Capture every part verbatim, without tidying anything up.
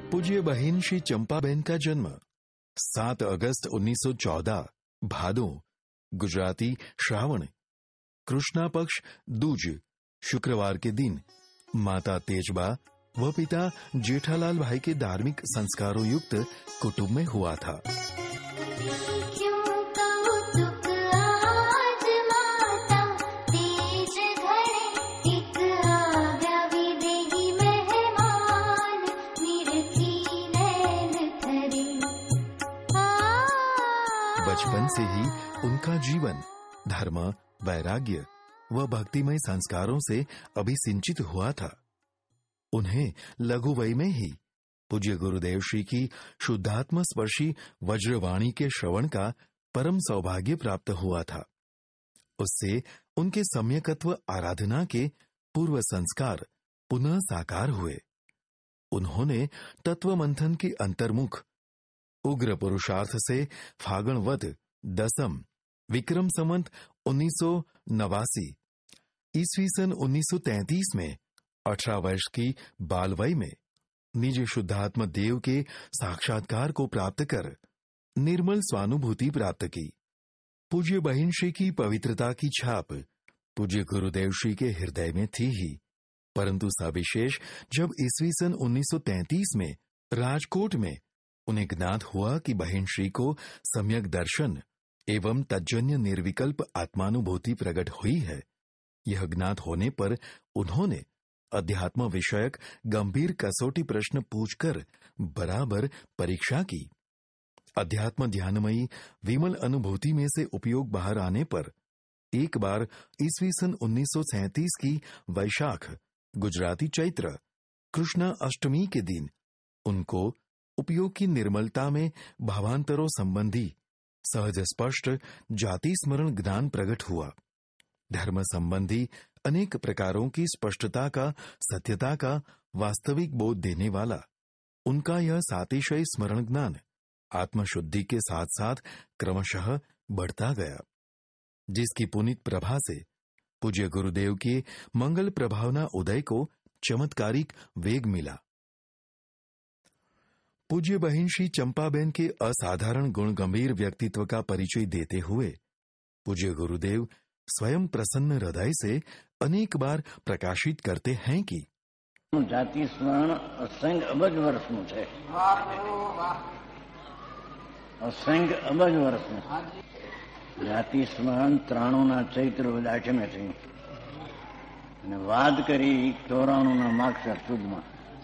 पूज्य बहिन श्री चंपाबेन का जन्म सात अगस्त उन्नीस सौ चौदह भादो गुजराती श्रावण कृष्णा पक्ष दूज शुक्रवार के दिन माता तेजबा व पिता जेठालाल भाई के धार्मिक संस्कारों युक्त कुटुंब में हुआ था। बचपन से ही उनका जीवन धर्म, वैराग्य व भक्तिमय संस्कारों से अभिसिंचित हुआ था। उन्हें लघु वय में ही पूज्य गुरुदेव श्री की शुद्धात्म स्पर्शी वज्रवाणी के श्रवण का परम सौभाग्य प्राप्त हुआ था। उससे उनके सम्यकत्व आराधना के पूर्व संस्कार पुनः साकार हुए। उन्होंने तत्व मंथन के अंतर्मुख उग्र पुरुषार्थ से फागणवत दसम विक्रम संवत उन्नीस सौ नवासी ईस्वी सन उन्नीस सौ तैंतीस में अठारह वर्ष की बाल वय में निज शुद्धात्म देव के साक्षात्कार को प्राप्त कर निर्मल स्वानुभूति प्राप्त की। पूज्य बहिन श्री की पवित्रता की छाप पूज्य गुरुदेव श्री के हृदय में थी ही, परंतु सविशेष जब ईस्वी सन उन्नीस सौ तैंतीस में राजकोट में उन्हें ज्ञात हुआ कि बहिन श्री को सम्यक दर्शन एवं तज्जन्य निर्विकल्प आत्मानुभूति प्रकट हुई है। यह ज्ञात होने पर उन्होंने अध्यात्म विषयक गंभीर कसौटी प्रश्न पूछकर बराबर परीक्षा की। अध्यात्म ध्यानमयी विमल अनुभूति में से उपयोग बाहर आने पर एक बार ईस्वी सन उन्नीस सौ सैंतीस की वैशाख गुजराती चैत्र कृष्णा अष्टमी के दिन उनको उपयोग की निर्मलता में भावांतरों संबंधी सहज स्पष्ट जाति स्मरण ज्ञान प्रकट हुआ। धर्म संबंधी अनेक प्रकारों की स्पष्टता का सत्यता का वास्तविक बोध देने वाला उनका यह सातिशय स्मरण ज्ञान आत्मशुद्धि के साथ साथ क्रमशः बढ़ता गया, जिसकी पुनीत प्रभा से पूज्य गुरुदेव के मंगल प्रभावना उदय को चमत्कारिक वेग मिला। पूज्य बहिन श्री चंपाबेन के असाधारण गुण गंभीर व्यक्तित्व का परिचय देते हुए पूज्य गुरुदेव स्वयं प्रसन्न हृदय से अनेक बार प्रकाशित करते हैं कि जाति स्मरण असंख्य अबज वर्ष में है, असंख्य अबज वर्ष में जाति स्मरण ત્રાણુંના ચૈત્ર આઠમે થઈ અને વાત કરી ચોરાણુંના માગસર સુદમાં।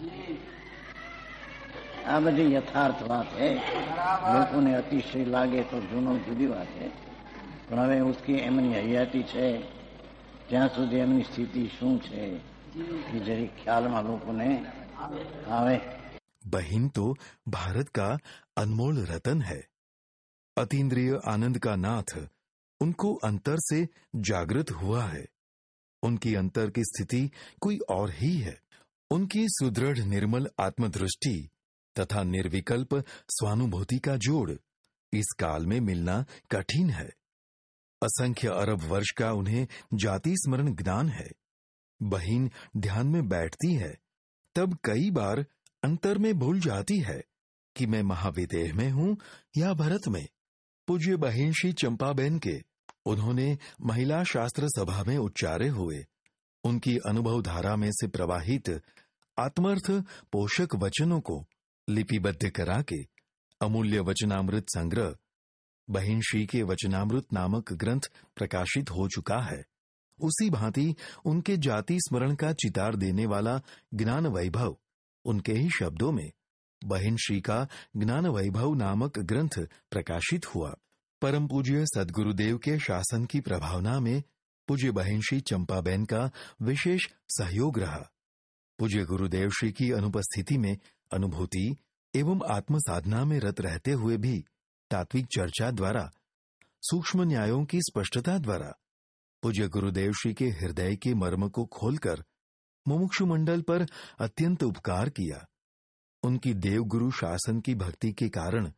આ બધી યથાર્થ વાત है। લોકોને અતિશય લાગે તો જૂનો જુદી વાત है, પણ હવે उसकी એમની હયાતી છે ત્યાં સુધી એમની સ્થિતિ શું છે એ જરી ખ્યાલમાં લોકોને આવે। बहिन तो भारत का अनमोल रतन है। अतीन्द्रिय आनंद का नाथ उनको अंतर से जागृत हुआ है। उनकी अंतर की स्थिति कोई और ही है। उनकी सुदृढ़ निर्मल आत्मदृष्टि तथा निर्विकल्प स्वानुभूति का जोड़ इस काल में मिलना कठिन है। असंख्य अरब वर्ष का उन्हें जाति स्मरण ज्ञान है। बहिन ध्यान में बैठती है तब कई बार अंतर में भूल जाती है कि मैं महाविदेह में हूं या भरत में। पूज्य बहिन श्री चंपाबेन के उन्होंने महिला शास्त्र सभा में उच्चारे हुए उनकी अनुभव धारा में से प्रवाहित आत्मर्थ पोषक वचनों को लिपिबद्ध करा के अमूल्य वचनामृत संग्रह बहिन श्री के वचनामृत नामक ग्रंथ प्रकाशित हो चुका है। उसी भांति उनके जाति स्मरण का चितार देने वाला ज्ञान वैभव उनके ही शब्दों में बहिन श्री का ज्ञान वैभव नामक ग्रंथ प्रकाशित हुआ। परम पूज्य सद्गुरुदेव के शासन की प्रभावना में पूज्य बहिन श्री चंपाबेन का विशेष सहयोग रहा। पूज्य गुरुदेव श्री की अनुपस्थिति में अनुभूति एवं आत्म साधना में रत रहते हुए भी तात्विक चर्चा द्वारा सूक्ष्म न्यायों की स्पष्टता द्वारा पूज्य गुरुदेव श्री के हृदय के मर्म को खोलकर मुमुक्षु मंडल पर अत्यंत उपकार किया। उनकी देवगुरु शासन की भक्ति के कारण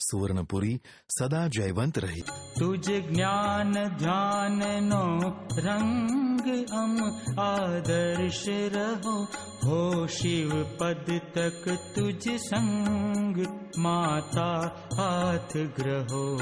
सुवर्णपुरी सदा जयवंत रही। तुझ ज्ञान ध्यान नो रंग अम आदर्श रहो, हो शिव पद तक तुझ संग माता हाथ ग्रहो।